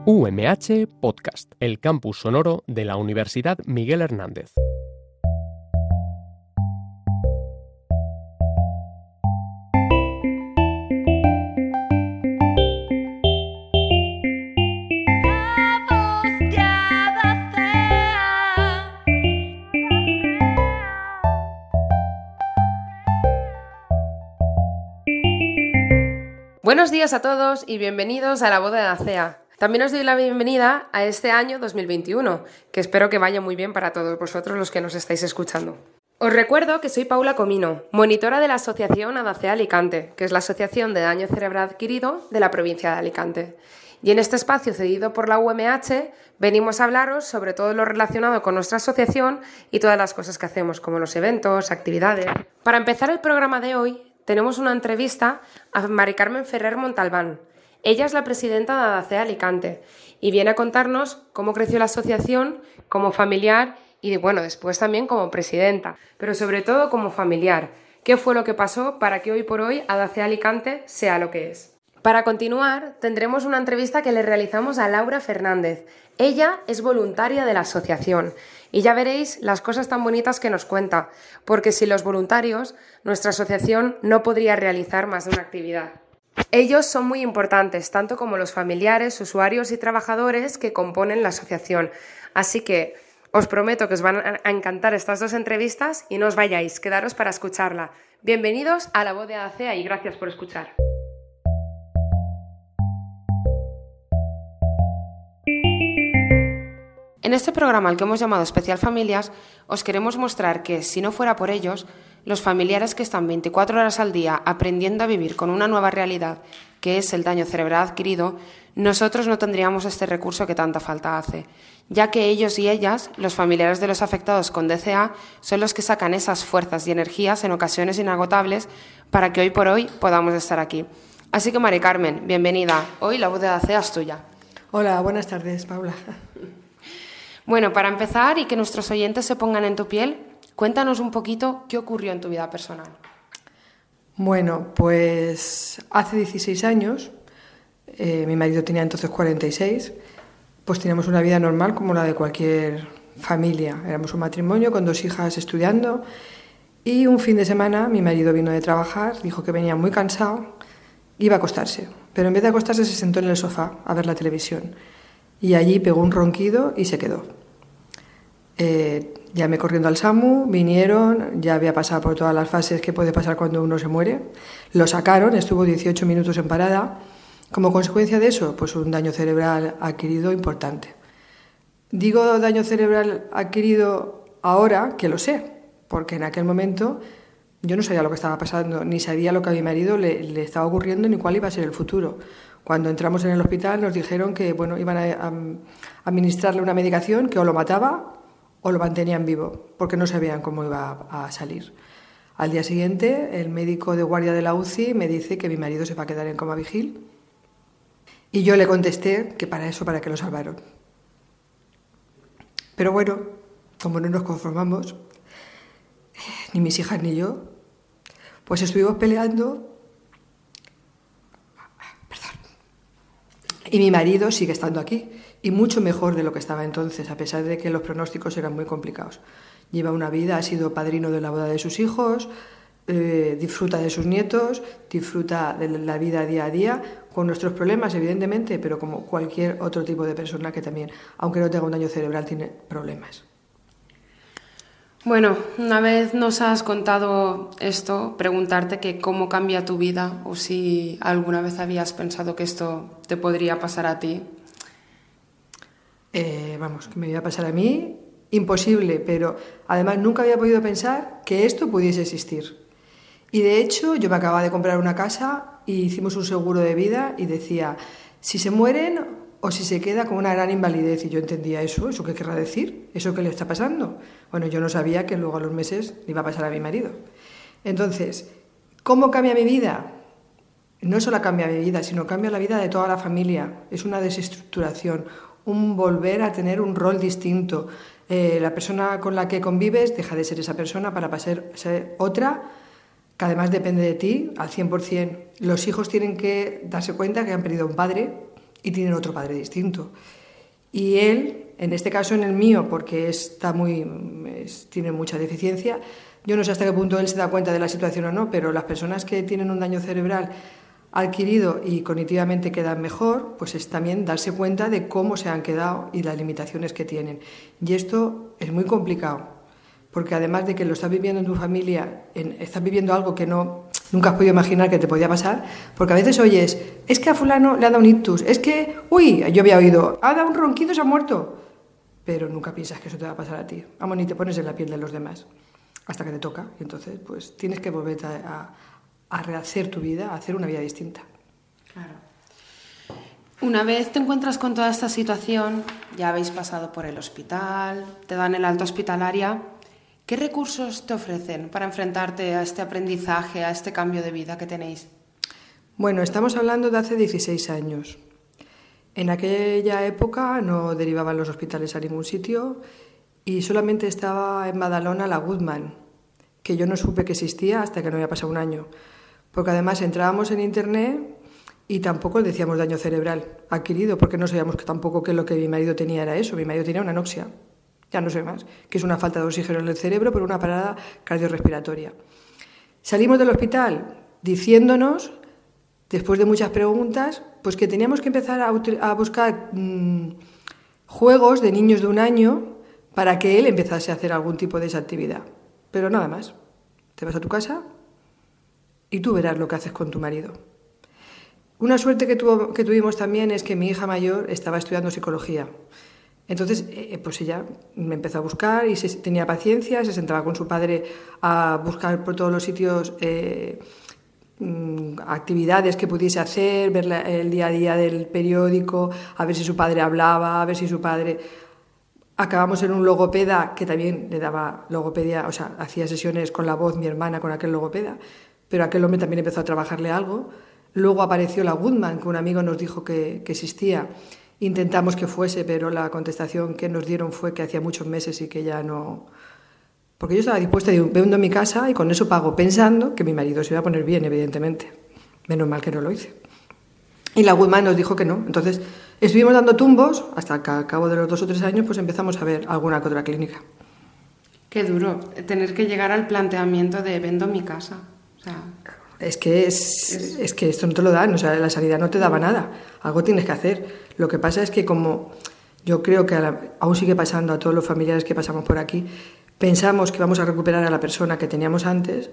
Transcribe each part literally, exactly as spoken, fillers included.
U M H Podcast, el campus sonoro de la Universidad Miguel Hernández. Buenos días a todos y bienvenidos a La Voz de Acea. También os doy la bienvenida a este año dos mil veintiuno, que espero que vaya muy bien para todos vosotros los que nos estáis escuchando. Os recuerdo que soy Paula Comino, monitora de la asociación ADACEA Alicante, que es la Asociación de Daño Cerebral Adquirido de la provincia de Alicante. Y en este espacio cedido por la U M H venimos a hablaros sobre todo lo relacionado con nuestra asociación y todas las cosas que hacemos, como los eventos, actividades. Para empezar el programa de hoy, tenemos una entrevista a Mari Carmen Ferrer Montalbán. Ella es la presidenta de ADACEA Alicante y viene a contarnos cómo creció la asociación como familiar y, bueno, después también como presidenta, pero sobre todo como familiar. ¿Qué fue lo que pasó para que hoy por hoy ADACEA Alicante sea lo que es? Para continuar, tendremos una entrevista que le realizamos a Laura Fernández. Ella es voluntaria de la asociación y ya veréis las cosas tan bonitas que nos cuenta, porque sin los voluntarios, nuestra asociación no podría realizar más de una actividad. Ellos son muy importantes, tanto como los familiares, usuarios y trabajadores que componen la asociación. Así que os prometo que os van a encantar estas dos entrevistas y no os vayáis, quedaros para escucharla. Bienvenidos a La Voz de ADACEA y gracias por escuchar. En este programa, al que hemos llamado Especial Familias, os queremos mostrar que, si no fuera por ellos, los familiares que están veinticuatro horas al día aprendiendo a vivir con una nueva realidad, que es el daño cerebral adquirido, nosotros no tendríamos este recurso que tanta falta hace, ya que ellos y ellas, los familiares de los afectados con D C A, son los que sacan esas fuerzas y energías en ocasiones inagotables para que hoy por hoy podamos estar aquí. Así que, Mari Carmen, bienvenida. Hoy La Voz de ADACEA es tuya. Hola, buenas tardes, Paula. Bueno, para empezar y que nuestros oyentes se pongan en tu piel, cuéntanos un poquito qué ocurrió en tu vida personal. Bueno, pues hace dieciséis años, eh, mi marido tenía entonces cuarenta y seis, pues teníamos una vida normal como la de cualquier familia. Éramos un matrimonio con dos hijas estudiando y un fin de semana mi marido vino de trabajar, dijo que venía muy cansado, iba a acostarse, pero en vez de acostarse se sentó en el sofá a ver la televisión y allí pegó un ronquido y se quedó. Eh, llamé corriendo al SAMU, vinieron, ya había pasado por todas las fases que puede pasar cuando uno se muere, lo sacaron, estuvo dieciocho minutos en parada. Como consecuencia de eso, pues un daño cerebral adquirido importante. Digo daño cerebral adquirido ahora que lo sé, porque en aquel momento yo no sabía lo que estaba pasando, ni sabía lo que a mi marido le, le estaba ocurriendo ni cuál iba a ser el futuro. Cuando entramos en el hospital nos dijeron que bueno, iban a, a administrarle una medicación que o lo mataba o lo mantenían vivo, porque no sabían cómo iba a, a salir. Al día siguiente, el médico de guardia de la U C I me dice que mi marido se va a quedar en coma vigil y yo le contesté que para eso, para que lo salvaron. Pero bueno, como no nos conformamos, ni mis hijas ni yo, pues estuvimos peleando. Perdón. Y mi marido sigue estando aquí, y mucho mejor de lo que estaba entonces, a pesar de que los pronósticos eran muy complicados. Lleva una vida, ha sido padrino de la boda de sus hijos, eh, disfruta de sus nietos, disfruta de la vida día a día, con nuestros problemas, evidentemente, pero como cualquier otro tipo de persona que también, aunque no tenga un daño cerebral, tiene problemas. Bueno, una vez nos has contado esto, preguntarte que cómo cambia tu vida o si alguna vez habías pensado que esto te podría pasar a ti. Eh, vamos, que me iba a pasar a mí, imposible, pero además nunca había podido pensar que esto pudiese existir. Y de hecho yo me acababa de comprar una casa y hicimos un seguro de vida y decía, si se mueren o si se queda con una gran invalidez. Y yo entendía eso, ¿eso qué querrá decir? ¿Eso qué le está pasando? Bueno, yo no sabía que luego a los meses le iba a pasar a mi marido. Entonces, ¿cómo cambia mi vida? No solo cambia mi vida, sino cambia la vida de toda la familia. Es una desestructuración, un volver a tener un rol distinto. Eh, la persona con la que convives deja de ser esa persona para pasar a ser otra, que además depende de ti al cien por ciento. Los hijos tienen que darse cuenta que han perdido un padre, y tienen otro padre distinto. Y él, en este caso en el mío, porque está muy, es, tiene mucha deficiencia, yo no sé hasta qué punto él se da cuenta de la situación o no, pero las personas que tienen un daño cerebral adquirido y cognitivamente quedan mejor, pues es también darse cuenta de cómo se han quedado y las limitaciones que tienen. Y esto es muy complicado, porque además de que lo estás viviendo en tu familia, en, estás viviendo algo que no, nunca has podido imaginar que te podía pasar, porque a veces oyes, es que a fulano le ha dado un ictus, es que, uy, yo había oído, ha dado un ronquido, se ha muerto, pero nunca piensas que eso te va a pasar a ti. Vamos, ni te pones en la piel de los demás, hasta que te toca, y entonces pues tienes que volver a, a, a rehacer tu vida, a hacer una vida distinta. Claro. Una vez te encuentras con toda esta situación, ya habéis pasado por el hospital, te dan el alta hospitalaria. ¿Qué recursos te ofrecen para enfrentarte a este aprendizaje, a este cambio de vida que tenéis? Bueno, estamos hablando de hace dieciséis años. En aquella época no derivaban los hospitales a ningún sitio y solamente estaba en Badalona la Goodman, que yo no supe que existía hasta que no había pasado un año. Porque además entrábamos en internet y tampoco decíamos daño cerebral adquirido, porque no sabíamos que tampoco que lo que mi marido tenía era eso. Mi marido tenía una anoxia. Ya no sé más, que es una falta de oxígeno en el cerebro por una parada cardiorrespiratoria. Salimos del hospital diciéndonos, después de muchas preguntas, pues que teníamos que empezar a, a buscar mmm, juegos de niños de un año para que él empezase a hacer algún tipo de esa actividad. Pero nada más. Te vas a tu casa y tú verás lo que haces con tu marido. Una suerte que, tuvo, que tuvimos también es que mi hija mayor estaba estudiando psicología. Entonces, eh, pues ella me empezó a buscar y se, tenía paciencia, se sentaba con su padre a buscar por todos los sitios eh, actividades que pudiese hacer, ver la, el día a día del periódico, a ver si su padre hablaba, a ver si su padre... Acabamos en un logopeda que también le daba logopedia, o sea, hacía sesiones con la voz mi hermana con aquel logopeda, pero aquel hombre también empezó a trabajarle algo. Luego apareció la Goodman, que un amigo nos dijo que, que existía. Intentamos que fuese, pero la contestación que nos dieron fue que hacía muchos meses y que ya no... Porque yo estaba dispuesta a ir vendo mi casa y con eso pago, pensando que mi marido se iba a poner bien, evidentemente. Menos mal que no lo hice. Y la Goodman nos dijo que no. Entonces, estuvimos dando tumbos hasta que al cabo de los dos o tres años pues empezamos a ver alguna que otra clínica. Qué duro, tener que llegar al planteamiento de vendo mi casa. O sea... Es que, es, es... es que esto no te lo dan, o sea, la sanidad no te daba nada, algo tienes que hacer. Lo que pasa es que como yo creo que a la, aún sigue pasando a todos los familiares que pasamos por aquí, pensamos que vamos a recuperar a la persona que teníamos antes,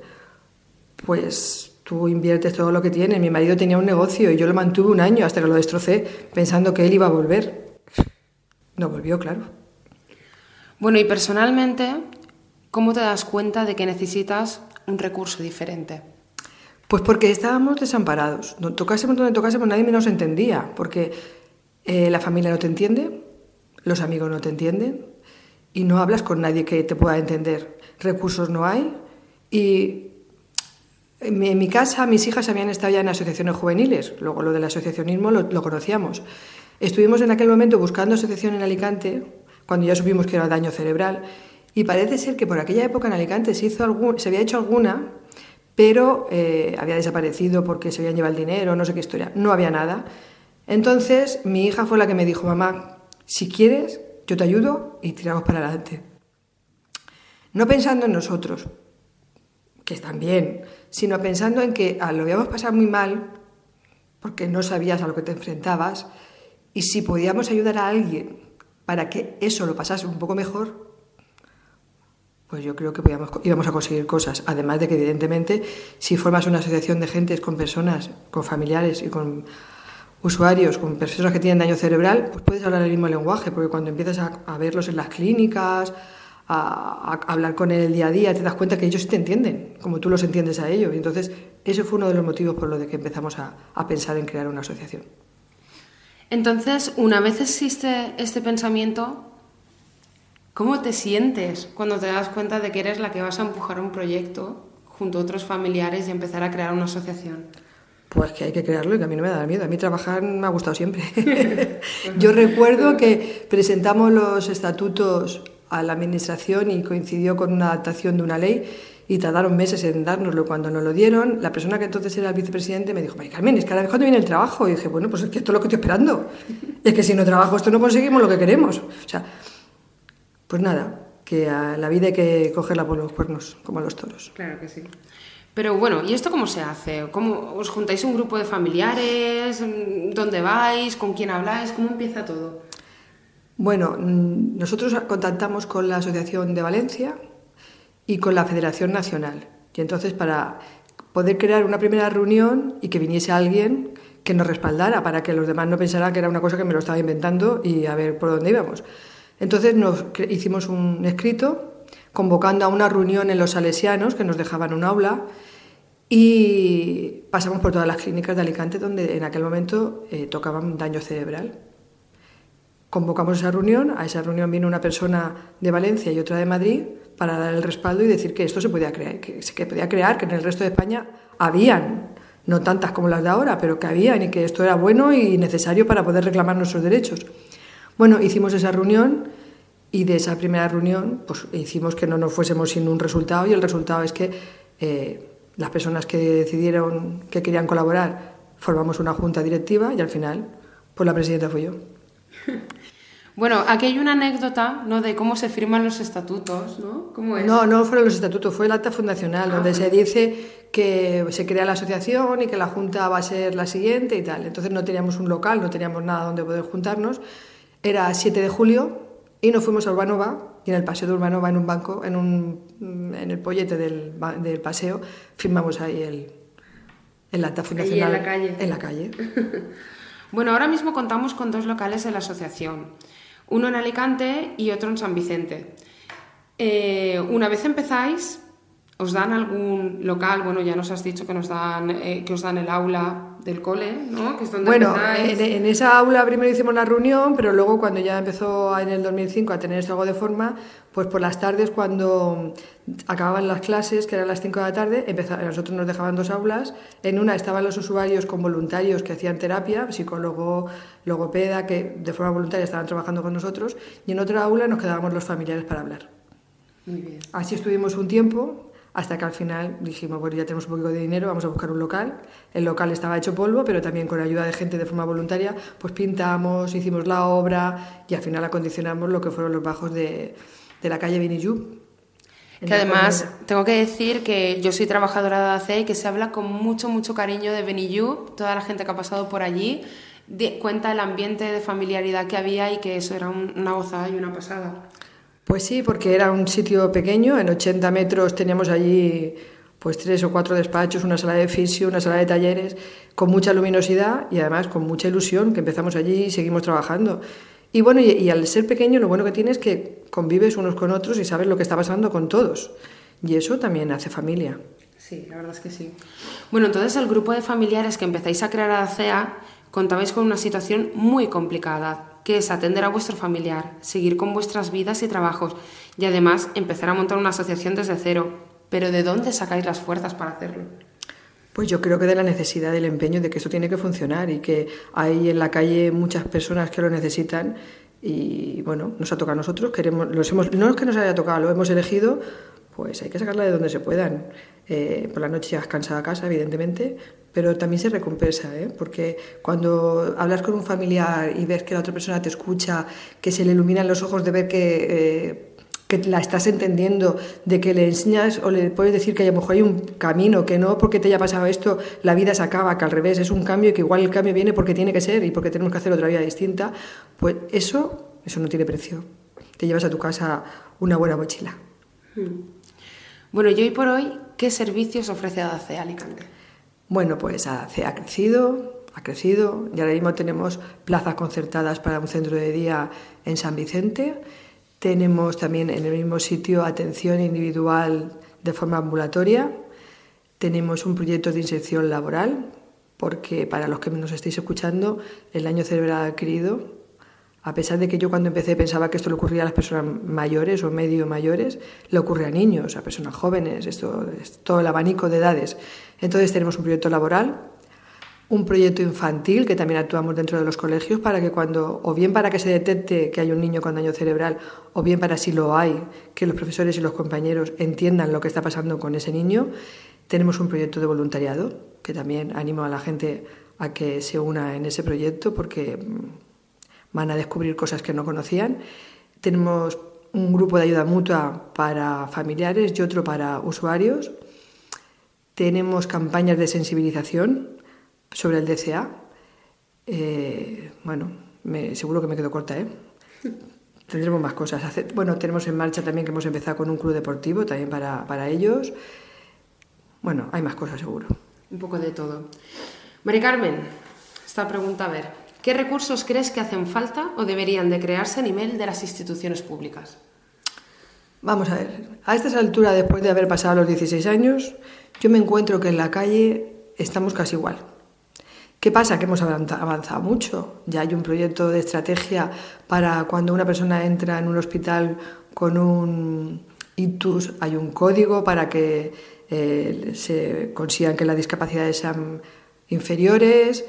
pues tú inviertes todo lo que tienes. Mi marido tenía un negocio y yo lo mantuve un año hasta que lo destrocé pensando que él iba a volver. No volvió, claro. Bueno, y personalmente, ¿cómo te das cuenta de que necesitas un recurso diferente? Pues porque estábamos desamparados. Tocásemos donde tocásemos, nadie nos entendía, porque eh, la familia no te entiende, los amigos no te entienden y no hablas con nadie que te pueda entender. Recursos no hay y en mi, en mi casa mis hijas habían estado ya en asociaciones juveniles, luego lo del asociacionismo lo, lo conocíamos. Estuvimos en aquel momento buscando asociación en Alicante, cuando ya supimos que era daño cerebral, y parece ser que por aquella época en Alicante se, hizo algún, se había hecho alguna, pero eh, había desaparecido porque se habían llevado el dinero, no sé qué historia, no había nada. Entonces mi hija fue la que me dijo, mamá, si quieres, yo te ayudo y tiramos para adelante. No pensando en nosotros, que están bien, sino pensando en que ah, lo habíamos pasado muy mal, porque no sabías a lo que te enfrentabas, y si podíamos ayudar a alguien para que eso lo pasase un poco mejor, pues yo creo que podíamos, íbamos a conseguir cosas. Además de que, evidentemente, si formas una asociación de gentes con personas, con familiares y con usuarios, con personas que tienen daño cerebral, pues puedes hablar el mismo lenguaje, porque cuando empiezas a, a verlos en las clínicas, a, a hablar con él el día a día, te das cuenta que ellos sí te entienden, como tú los entiendes a ellos. Y entonces, ese fue uno de los motivos por los de que empezamos a, a pensar en crear una asociación. Entonces, una vez existe este pensamiento, ¿cómo te sientes cuando te das cuenta de que eres la que vas a empujar un proyecto junto a otros familiares y empezar a crear una asociación? Pues que hay que crearlo y que a mí no me da miedo. A mí trabajar me ha gustado siempre. Yo recuerdo que presentamos los estatutos a la administración y coincidió con una adaptación de una ley y tardaron meses en dárnoslo. Cuando nos lo dieron, la persona que entonces era el vicepresidente me dijo: María Carmen, es que ahora es cuando viene el trabajo. Y dije: bueno, pues es que esto es lo que estoy esperando. Es que si no trabajo esto no conseguimos lo que queremos. O sea, pues nada, que a la vida hay que cogerla por los cuernos, como a los toros. Claro que sí. Pero bueno, ¿y esto cómo se hace? ¿Cómo os juntáis un grupo de familiares? ¿Dónde vais? ¿Con quién habláis? ¿Cómo empieza todo? Bueno, nosotros contactamos con la Asociación de Valencia y con la Federación Nacional. Y entonces, para poder crear una primera reunión y que viniese alguien que nos respaldara, para que los demás no pensaran que era una cosa que me lo estaba inventando y a ver por dónde íbamos. Entonces nos hicimos un escrito convocando a una reunión en los Salesianos, que nos dejaban un aula, y pasamos por todas las clínicas de Alicante donde en aquel momento eh, tocaban daño cerebral. Convocamos esa reunión, a esa reunión vino una persona de Valencia y otra de Madrid para dar el respaldo y decir que esto se podía crear, que se podía crear, que en el resto de España habían, no tantas como las de ahora, pero que habían y que esto era bueno y necesario para poder reclamar nuestros derechos. Bueno, hicimos esa reunión y de esa primera reunión pues, hicimos que no nos fuésemos sin un resultado, y el resultado es que eh, las personas que decidieron que querían colaborar formamos una junta directiva y al final pues la presidenta fui yo. Bueno, aquí hay una anécdota, ¿no?, de cómo se firman los estatutos, ¿no? ¿Cómo es? No, no fueron los estatutos, fue el acta fundacional, ah, donde bueno. se dice que se crea la asociación y que la junta va a ser la siguiente y tal. Entonces no teníamos un local, no teníamos nada donde poder juntarnos. Era siete de julio y nos fuimos a Urbanova, y en el paseo de Urbanova, en un banco, en, un, en el pollete del, del paseo, firmamos ahí el, el acta fundacional. ¿Y en la calle? En la calle. Bueno, ahora mismo contamos con dos locales en la asociación, uno en Alicante y otro en San Vicente. Eh, una vez empezáis, ¿os dan algún local? Bueno, ya nos has dicho que nos dan, eh, que os dan el aula del cole, ¿no? Que es donde bueno, empezáis. En, en esa aula primero hicimos la reunión, pero luego cuando ya empezó en el dos mil cinco a tener esto algo de forma, pues por las tardes, cuando acababan las clases, que eran las cinco de la tarde, empezaba, nosotros nos dejaban dos aulas. En una estaban los usuarios con voluntarios que hacían terapia, psicólogo, logopeda, que de forma voluntaria estaban trabajando con nosotros, y en otra aula nos quedábamos los familiares para hablar. Muy bien. Así estuvimos un tiempo, hasta que al final dijimos: bueno, ya tenemos un poquito de dinero, vamos a buscar un local. El local estaba hecho polvo, pero también con ayuda de gente de forma voluntaria, pues pintamos, hicimos la obra y al final acondicionamos lo que fueron los bajos de, de la calle Benillup. Que además tengo que decir que yo soy trabajadora de A C E y que se habla con mucho, mucho cariño de Benillup. Toda la gente que ha pasado por allí de, cuenta el ambiente de familiaridad que había y que eso era un, una gozada y una pasada. Pues sí, porque era un sitio pequeño, en ochenta metros teníamos allí pues tres o cuatro despachos, una sala de fisio, una sala de talleres, con mucha luminosidad y además con mucha ilusión, que empezamos allí y seguimos trabajando. Y bueno, y, y al ser pequeño lo bueno que tienes es que convives unos con otros y sabes lo que está pasando con todos. Y eso también hace familia. Sí, la verdad es que sí. Bueno, entonces el grupo de familiares que empezáis a crear a la C E A contabais con una situación muy complicada, que es atender a vuestro familiar, seguir con vuestras vidas y trabajos y además empezar a montar una asociación desde cero. ¿Pero de dónde sacáis las fuerzas para hacerlo? Pues yo creo que de la necesidad, del empeño, de que esto tiene que funcionar y que hay en la calle muchas personas que lo necesitan y bueno, nos ha tocado a nosotros, queremos, los hemos, no es que nos haya tocado, lo hemos elegido, pues hay que sacarla de donde se puedan. Eh, por la noche llegas cansada a casa, evidentemente, pero también se recompensa, ¿eh? Porque cuando hablas con un familiar y ves que la otra persona te escucha, que se le iluminan los ojos de ver que, eh, que la estás entendiendo, de que le enseñas o le puedes decir que a lo mejor hay un camino, que no porque te haya pasado esto la vida se acaba, que al revés es un cambio y que igual el cambio viene porque tiene que ser y porque tenemos que hacer otra vida distinta, pues eso, eso no tiene precio. Te llevas a tu casa una buena mochila. Bueno, y hoy por hoy, ¿qué servicios ofrece A D A C E Alicante? Bueno, pues A D A C E ha crecido, ha crecido y ahora mismo tenemos plazas concertadas para un centro de día en San Vicente. Tenemos también en el mismo sitio atención individual de forma ambulatoria. Tenemos un proyecto de inserción laboral, porque para los que nos estéis escuchando, el daño cerebral adquirido, a pesar de que yo cuando empecé pensaba que esto le ocurría a las personas mayores o medio mayores, le ocurre a niños, a personas jóvenes, esto es todo el abanico de edades. Entonces tenemos un proyecto laboral un proyecto infantil que también actuamos dentro de los colegios para que cuando, o bien para que se detecte que hay un niño con daño cerebral, o bien para si lo hay, que los profesores y los compañeros entiendan lo que está pasando con ese niño. Tenemos un proyecto de voluntariado que también animo a la gente a que se una en ese proyecto porque van a descubrir cosas que no conocían. Tenemos un grupo de ayuda mutua para familiares y otro para usuarios. Tenemos campañas de sensibilización sobre el D C A. Eh, bueno, me, seguro que me quedo corta, ¿eh? Tendremos más cosas. Hace, bueno, tenemos en marcha también que hemos empezado con un club deportivo también para, para ellos. Bueno, hay más cosas seguro. Un poco de todo. Mari Carmen, esta pregunta, a ver, ¿qué recursos crees que hacen falta o deberían de crearse a nivel de las instituciones públicas? Vamos a ver, a estas alturas, después de haber pasado los dieciséis años, yo me encuentro que en la calle estamos casi igual. ¿Qué pasa? Que hemos avanzado mucho. Ya hay un proyecto de estrategia para cuando una persona entra en un hospital con un ictus, hay un código para que eh, se consigan que las discapacidades sean inferiores,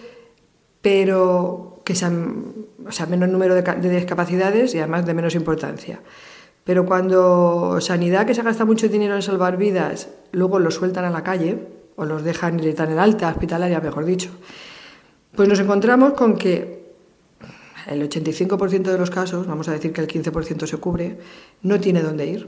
pero que sean, o sea, menos número de, de discapacidades y además de menos importancia. Pero cuando sanidad, que se gasta mucho dinero en salvar vidas, luego los sueltan a la calle o los dejan y le dan el alta hospitalaria, mejor dicho, pues nos encontramos con que el ochenta y cinco por ciento de los casos, vamos a decir que el quince por ciento se cubre, no tiene dónde ir.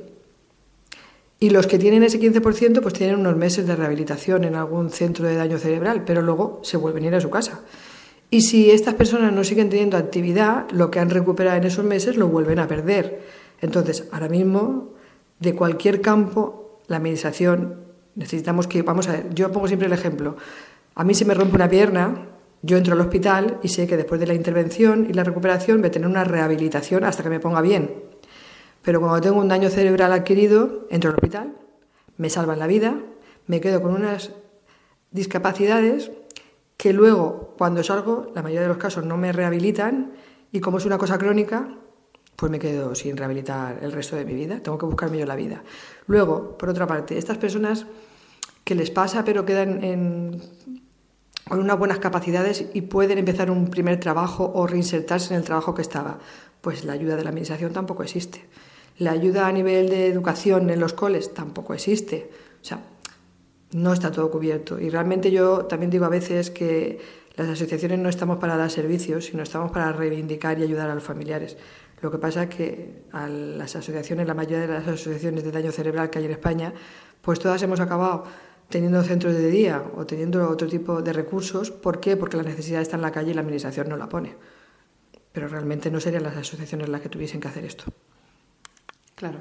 Y los que tienen ese quince por ciento pues tienen unos meses de rehabilitación en algún centro de daño cerebral, pero luego se vuelven a ir a su casa. Y si estas personas no siguen teniendo actividad, lo que han recuperado en esos meses lo vuelven a perder. Entonces, ahora mismo, de cualquier campo, la administración, necesitamos que, vamos a ver, yo pongo siempre el ejemplo, a mí se me rompe una pierna, yo entro al hospital y sé que después de la intervención y la recuperación voy a tener una rehabilitación hasta que me ponga bien. Pero cuando tengo un daño cerebral adquirido, entro al hospital, me salvan la vida, me quedo con unas discapacidades que luego, cuando salgo, la mayoría de los casos no me rehabilitan y como es una cosa crónica, pues me quedo sin rehabilitar el resto de mi vida. Tengo que buscarme yo la vida. Luego, por otra parte, estas personas que les pasa pero quedan en, con unas buenas capacidades y pueden empezar un primer trabajo o reinsertarse en el trabajo que estaba, pues la ayuda de la administración tampoco existe. La ayuda a nivel de educación en los coles tampoco existe. O sea, no está todo cubierto. Y realmente yo también digo a veces que las asociaciones no estamos para dar servicios, sino estamos para reivindicar y ayudar a los familiares. Lo que pasa es que a las asociaciones, la mayoría de las asociaciones de daño cerebral que hay en España, pues todas hemos acabado teniendo centros de día o teniendo otro tipo de recursos. ¿Por qué? Porque la necesidad está en la calle y la administración no la pone. Pero realmente no serían las asociaciones las que tuviesen que hacer esto. Claro.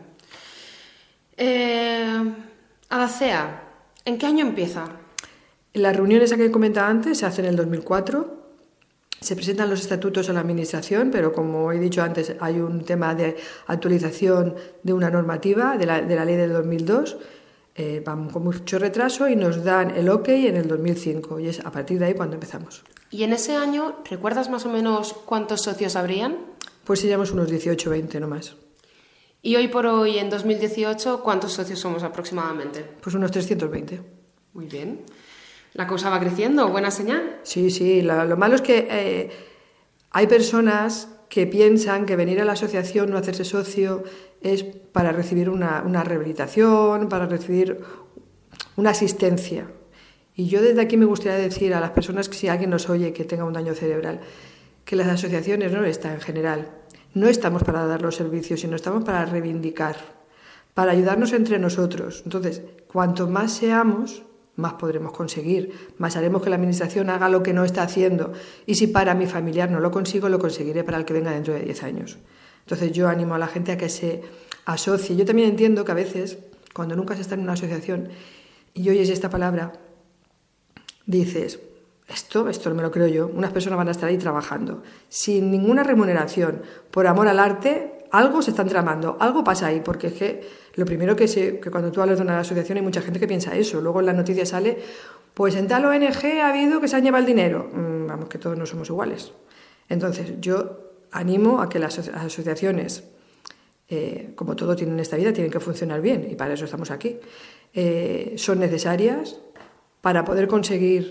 Eh, Adacea, ¿en qué año empieza? Las reuniones que he comentado antes se hacen en el dos mil cuatro. Se presentan los estatutos a la administración, pero como he dicho antes, hay un tema de actualización de una normativa, de la, de la ley del dos mil dos. Eh, van con mucho retraso y nos dan el ok en el dos mil cinco. Y es a partir de ahí cuando empezamos. ¿Y en ese año, recuerdas más o menos cuántos socios habrían? Pues seríamos unos dieciocho o veinte, no más. Y hoy por hoy, en dos mil dieciocho, ¿cuántos socios somos aproximadamente? Pues unos trescientos veinte. Muy bien. ¿La cosa va creciendo? ¿Buena señal? Sí, sí. Lo, lo malo es que eh, hay personas que piensan que venir a la asociación o hacerse socio es para recibir una, una rehabilitación, para recibir una asistencia. Y yo desde aquí me gustaría decir a las personas que si alguien nos oye que tenga un daño cerebral, que las asociaciones no están en general. No estamos para dar los servicios, sino estamos para reivindicar, para ayudarnos entre nosotros. Entonces, cuanto más seamos, más podremos conseguir, más haremos que la administración haga lo que no está haciendo. Y si para mi familiar no lo consigo, lo conseguiré para el que venga dentro de diez años. Entonces yo animo a la gente a que se asocie. Yo también entiendo que a veces, cuando nunca se está en una asociación y oyes esta palabra, dices, esto, esto no me lo creo yo, unas personas van a estar ahí trabajando sin ninguna remuneración, por amor al arte, algo se están tramando, algo pasa ahí, porque es que lo primero que, se, que cuando tú hablas de una asociación hay mucha gente que piensa eso, luego en las noticias sale, pues en tal O N G ha habido que se han llevado el dinero, mm, vamos, que todos no somos iguales. Entonces yo animo a que las asociaciones, eh, como todo tiene en esta vida, tienen que funcionar bien, y para eso estamos aquí, eh, son necesarias para poder conseguir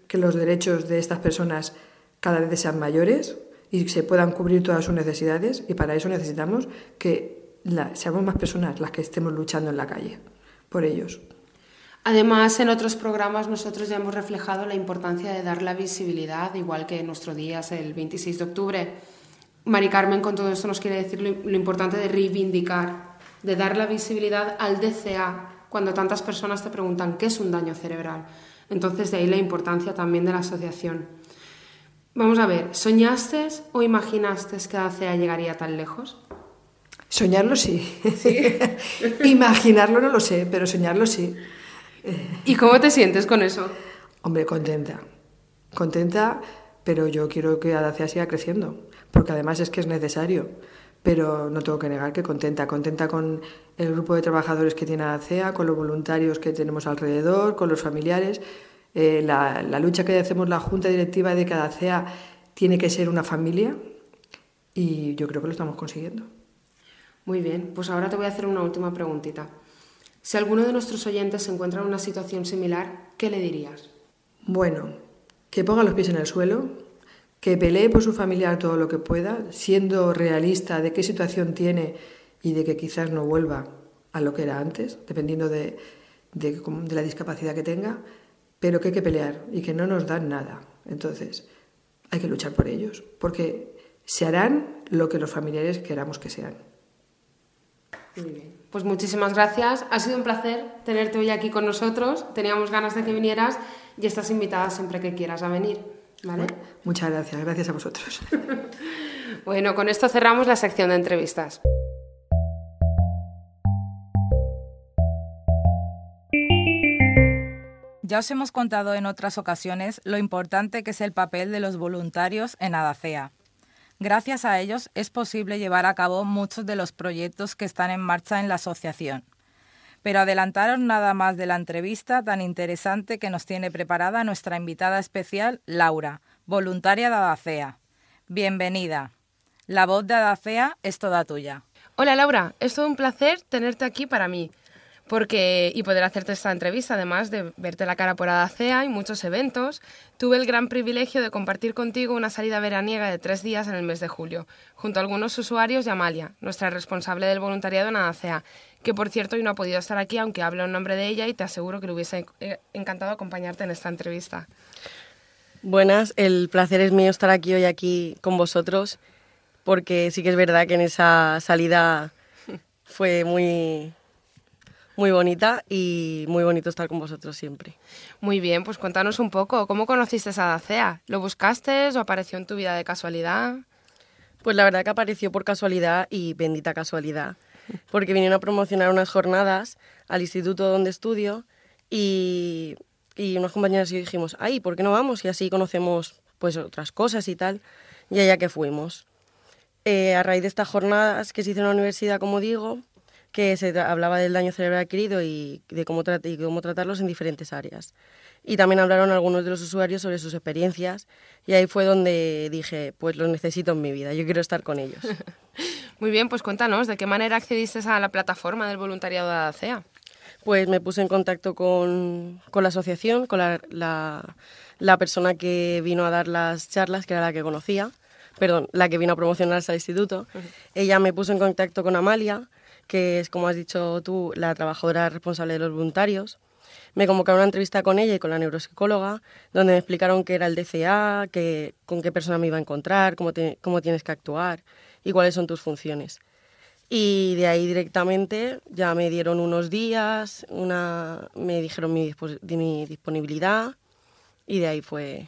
que los derechos de estas personas cada vez sean mayores y se puedan cubrir todas sus necesidades, y para eso necesitamos que la, seamos más personas las que estemos luchando en la calle por ellos. Además, en otros programas nosotros ya hemos reflejado la importancia de dar la visibilidad, igual que nuestro día es el veintiséis de octubre. Mari Carmen con todo esto nos quiere decir lo, lo importante de reivindicar, de dar la visibilidad al D C A, cuando tantas personas te preguntan qué es un daño cerebral. Entonces, de ahí la importancia también de la asociación. Vamos a ver, ¿soñaste o imaginaste que A D C A llegaría tan lejos? Soñarlo sí. ¿Sí? Imaginarlo no lo sé, pero soñarlo sí. ¿Y cómo te sientes con eso? Hombre, contenta. Contenta, pero yo quiero que A D C A siga creciendo, porque además es que es necesario. Pero no tengo que negar que contenta. Contenta con el grupo de trabajadores que tiene A D C A, con los voluntarios que tenemos alrededor, con los familiares. Eh, la, la lucha que hacemos la Junta Directiva de que A D C A tiene que ser una familia, y yo creo que lo estamos consiguiendo. Muy bien, pues ahora te voy a hacer una última preguntita. Si alguno de nuestros oyentes se encuentra en una situación similar, ¿qué le dirías? Bueno, que ponga los pies en el suelo, que pelee por su familiar todo lo que pueda, siendo realista de qué situación tiene y de que quizás no vuelva a lo que era antes, dependiendo de, de, de la discapacidad que tenga, pero que hay que pelear y que no nos dan nada. Entonces, hay que luchar por ellos, porque se harán lo que los familiares queramos que sean. Muy bien. Pues muchísimas gracias. Ha sido un placer tenerte hoy aquí con nosotros. Teníamos ganas de que vinieras y estás invitada siempre que quieras a venir. ¿Vale? Bueno, muchas gracias. Gracias a vosotros. Bueno, con esto cerramos la sección de entrevistas. Ya os hemos contado en otras ocasiones lo importante que es el papel de los voluntarios en A D C A. Gracias a ellos es posible llevar a cabo muchos de los proyectos que están en marcha en la asociación. Pero adelantaros nada más de la entrevista tan interesante que nos tiene preparada nuestra invitada especial, Laura, voluntaria de A D C A. Bienvenida. La voz de A D C A es toda tuya. Hola Laura, es todo un placer tenerte aquí para mí. Porque, y poder hacerte esta entrevista, además de verte la cara por A D C A y muchos eventos. Tuve el gran privilegio de compartir contigo una salida veraniega de tres días en el mes de julio, junto a algunos usuarios y Amalia, nuestra responsable del voluntariado en A D C A, que por cierto hoy no ha podido estar aquí, aunque hablo en nombre de ella, y te aseguro que le hubiese encantado acompañarte en esta entrevista. Buenas, el placer es mío estar aquí hoy aquí con vosotros, porque sí que es verdad que en esa salida fue muy... muy bonita y muy bonito estar con vosotros siempre. Muy bien, pues cuéntanos un poco, ¿cómo conociste a A D C A? ¿Lo buscaste o apareció en tu vida de casualidad? Pues la verdad que apareció por casualidad y bendita casualidad, porque vinieron a promocionar unas jornadas al instituto donde estudio y, y unas compañeras y yo dijimos, ay, ¿por qué no vamos? Y así conocemos pues otras cosas y tal, y allá que fuimos. Eh, a raíz de estas jornadas que se hizo en la universidad, como digo, que se tra- hablaba del daño cerebral adquirido y de cómo, tra- y cómo tratarlos en diferentes áreas. Y también hablaron algunos de los usuarios sobre sus experiencias y ahí fue donde dije, pues los necesito en mi vida, yo quiero estar con ellos. Muy bien, pues cuéntanos, ¿de qué manera accediste a la plataforma del voluntariado de A D C A? Pues me puse en contacto con, con la asociación, con la, la, la persona que vino a dar las charlas, que era la que conocía, perdón, la que vino a promocionarse al instituto. Uh-huh. Ella me puso en contacto con Amalia, que es, como has dicho tú, la trabajadora responsable de los voluntarios. Me convocaron a una entrevista con ella y con la neuropsicóloga, donde me explicaron qué era el D C A, que, con qué persona me iba a encontrar, cómo, te, cómo tienes que actuar y cuáles son tus funciones. Y de ahí directamente ya me dieron unos días, una, me dijeron mi, de mi disponibilidad y de ahí fue...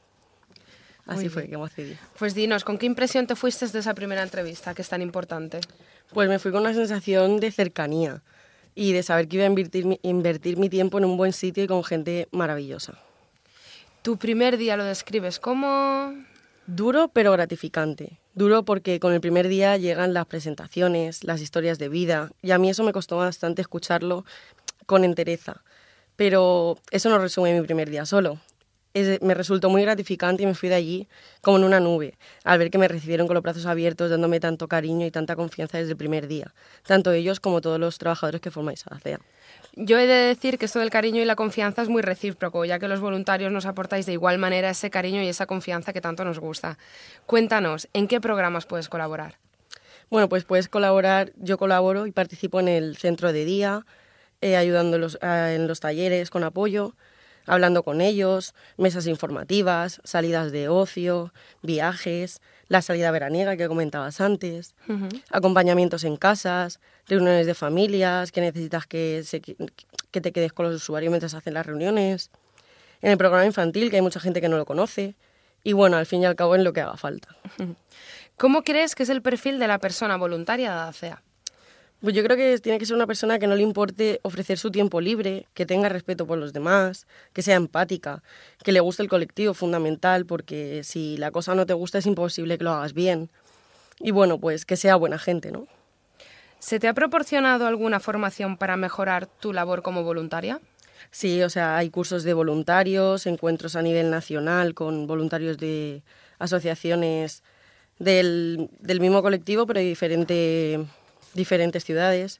Así fue que me accedí. Pues dinos, ¿con qué impresión te fuiste de esa primera entrevista, que es tan importante? Pues me fui con una sensación de cercanía y de saber que iba a invertir, invertir mi tiempo en un buen sitio y con gente maravillosa. ¿Tu primer día lo describes como...? Duro pero gratificante. Duro porque con el primer día llegan las presentaciones, las historias de vida, y a mí eso me costó bastante escucharlo con entereza. Pero eso no resume mi primer día solo. Es, me resultó muy gratificante y me fui de allí como en una nube, al ver que me recibieron con los brazos abiertos, dándome tanto cariño y tanta confianza desde el primer día, tanto ellos como todos los trabajadores que formáis A D C A. Yo he de decir que esto del cariño y la confianza es muy recíproco, ya que los voluntarios nos aportáis de igual manera ese cariño y esa confianza que tanto nos gusta. Cuéntanos, ¿en qué programas puedes colaborar? Bueno, pues puedes colaborar, yo colaboro y participo en el centro de día, eh, ayudando en los, eh, en los talleres con apoyo, hablando con ellos, mesas informativas, salidas de ocio, viajes, la salida veraniega que comentabas antes, uh-huh. acompañamientos en casas, reuniones de familias, que necesitas que, se, que te quedes con los usuarios mientras hacen las reuniones, en el programa infantil, que hay mucha gente que no lo conoce, y bueno, al fin y al cabo en lo que haga falta. ¿Cómo crees que es el perfil de la persona voluntaria de ADACEA? Pues yo creo que tiene que ser una persona que no le importe ofrecer su tiempo libre, que tenga respeto por los demás, que sea empática, que le guste el colectivo, fundamental, porque si la cosa no te gusta es imposible que lo hagas bien. Y bueno, pues que sea buena gente, ¿no? ¿Se te ha proporcionado alguna formación para mejorar tu labor como voluntaria? Sí, o sea, hay cursos de voluntarios, encuentros a nivel nacional con voluntarios de asociaciones del, del mismo colectivo, pero de diferente... diferentes ciudades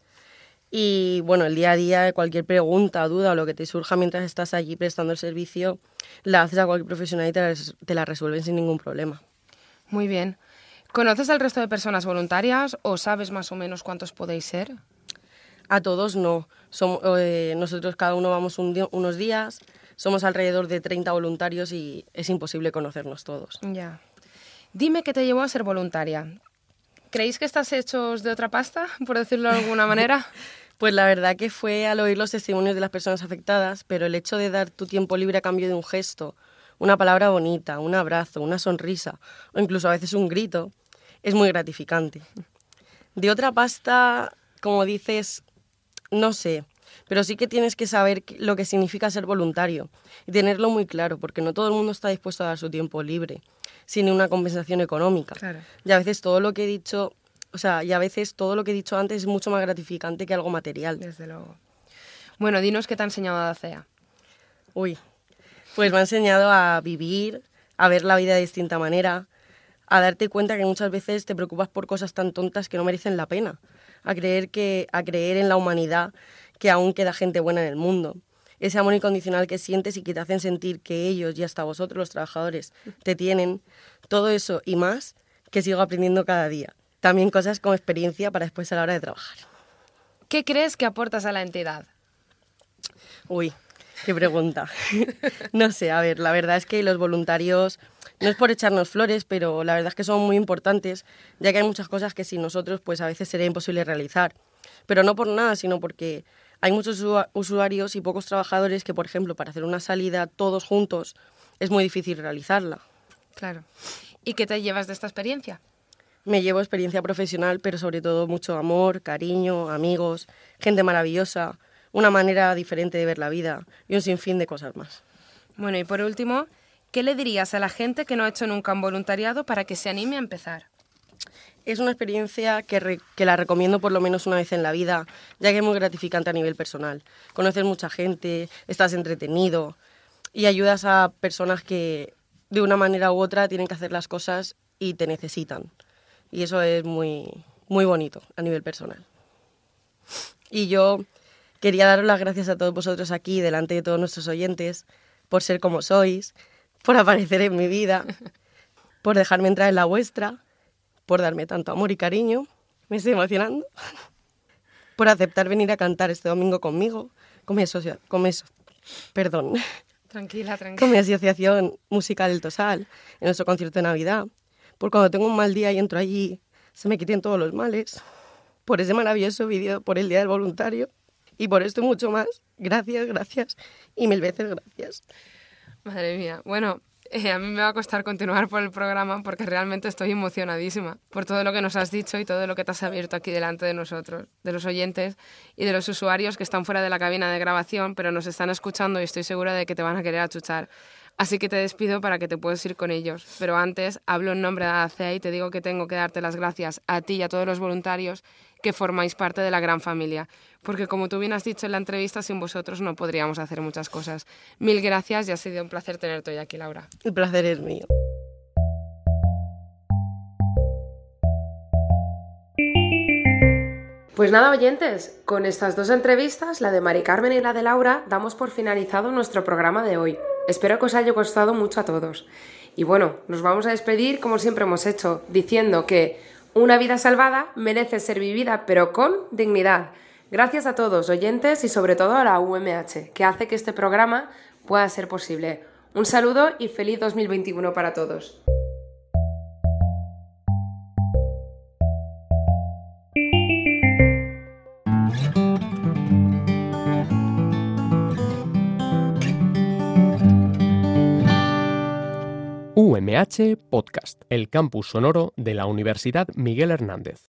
y bueno, el día a día cualquier pregunta, duda o lo que te surja mientras estás allí prestando el servicio la haces a cualquier profesional y te la, te la resuelven sin ningún problema. Muy bien. ¿Conoces al resto de personas voluntarias o sabes más o menos cuántos podéis ser? A todos no. Somos, eh, nosotros cada uno vamos un di- unos días, somos alrededor de treinta voluntarios y es imposible conocernos todos. Ya. Dime qué te llevó a ser voluntaria. ¿Creéis que estás hechos de otra pasta, por decirlo de alguna manera? Pues la verdad que fue al oír los testimonios de las personas afectadas, pero el hecho de dar tu tiempo libre a cambio de un gesto, una palabra bonita, un abrazo, una sonrisa o incluso a veces un grito, es muy gratificante. De otra pasta, como dices, no sé, pero sí que tienes que saber lo que significa ser voluntario y tenerlo muy claro, porque no todo el mundo está dispuesto a dar su tiempo libre sin una compensación económica. Claro. Y a veces todo lo que he dicho, o sea, y a veces todo lo que he dicho antes es mucho más gratificante que algo material. Desde luego. Bueno, dinos qué te ha enseñado ADACEA. Uy, pues me ha enseñado a vivir, a ver la vida de distinta manera, a darte cuenta que muchas veces te preocupas por cosas tan tontas que no merecen la pena, a creer que, a creer en la humanidad, que aún queda gente buena en el mundo. Ese amor incondicional que sientes y que te hacen sentir que ellos y hasta vosotros, los trabajadores, te tienen. Todo eso y más que sigo aprendiendo cada día. También cosas como experiencia para después a la hora de trabajar. ¿Qué crees que aportas a la entidad? Uy, qué pregunta. No sé, a ver, la verdad es que los voluntarios, no es por echarnos flores, pero la verdad es que son muy importantes, ya que hay muchas cosas que sin nosotros pues a veces sería imposible realizar. Pero no por nada, sino porque hay muchos usuarios y pocos trabajadores que, por ejemplo, para hacer una salida todos juntos es muy difícil realizarla. Claro. ¿Y qué te llevas de esta experiencia? Me llevo experiencia profesional, pero sobre todo mucho amor, cariño, amigos, gente maravillosa, una manera diferente de ver la vida y un sinfín de cosas más. Bueno, y por último, ¿qué le dirías a la gente que no ha hecho nunca un voluntariado para que se anime a empezar? Es una experiencia que, re, que la recomiendo por lo menos una vez en la vida, ya que es muy gratificante a nivel personal. Conoces mucha gente, estás entretenido y ayudas a personas que de una manera u otra tienen que hacer las cosas y te necesitan. Y eso es muy, muy bonito a nivel personal. Y yo quería daros las gracias a todos vosotros aquí, delante de todos nuestros oyentes, por ser como sois, por aparecer en mi vida, por dejarme entrar en la vuestra, por darme tanto amor y cariño, me estoy emocionando, por aceptar venir a cantar este domingo conmigo, con mi, asocia- con mi, perdón, Tranquila, tranquila. con mi asociación musical El Tosal, en nuestro concierto de Navidad, por cuando tengo un mal día y entro allí, se me quiten todos los males, por ese maravilloso vídeo, por el Día del Voluntario, y por esto y mucho más. Gracias, gracias, y mil veces gracias. Madre mía. Bueno, eh, a mí me va a costar continuar por el programa porque realmente estoy emocionadísima por todo lo que nos has dicho y todo lo que te has abierto aquí delante de nosotros, de los oyentes y de los usuarios que están fuera de la cabina de grabación, pero nos están escuchando y estoy segura de que te van a querer achuchar. Así que te despido para que te puedas ir con ellos. Pero antes hablo en nombre de ADACEA y te digo que tengo que darte las gracias a ti y a todos los voluntarios que formáis parte de la gran familia. Porque como tú bien has dicho en la entrevista, sin vosotros no podríamos hacer muchas cosas. Mil gracias y ha sido un placer tenerte hoy aquí, Laura. El placer es mío. Pues nada, oyentes, con estas dos entrevistas, la de Mari Carmen y la de Laura, damos por finalizado nuestro programa de hoy. Espero que os haya gustado mucho a todos. Y bueno, nos vamos a despedir como siempre hemos hecho, diciendo que una vida salvada merece ser vivida, pero con dignidad. Gracias a todos, oyentes, y sobre todo a la U M H, que hace que este programa pueda ser posible. Un saludo y feliz dos mil veintiuno para todos. U M H Podcast, el campus sonoro de la Universidad Miguel Hernández.